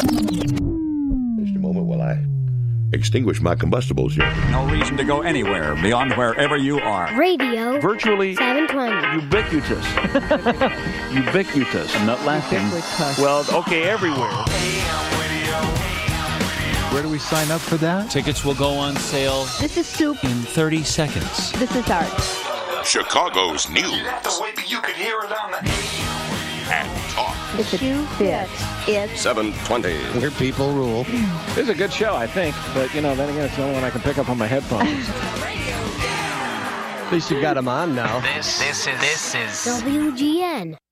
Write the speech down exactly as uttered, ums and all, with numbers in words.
Just a moment while I extinguish my combustibles here. No reason to go anywhere beyond wherever you are. Radio. Virtually seven twenty. ubiquitous. Ubiquitous. I'm not laughing. Ubiquitous. Well, okay, everywhere. Where do we sign up for that? Tickets will go on sale This is Soup. in thirty seconds. This is Art. Chicago's news The way you could hear it on the and talk. It's a shoe fit. It's seven twenty. Where people rule. This is a good show, I think. But, you know, then again, it's the only one I can pick up on my headphones. At least you got them on now. This, this is, this is W G N.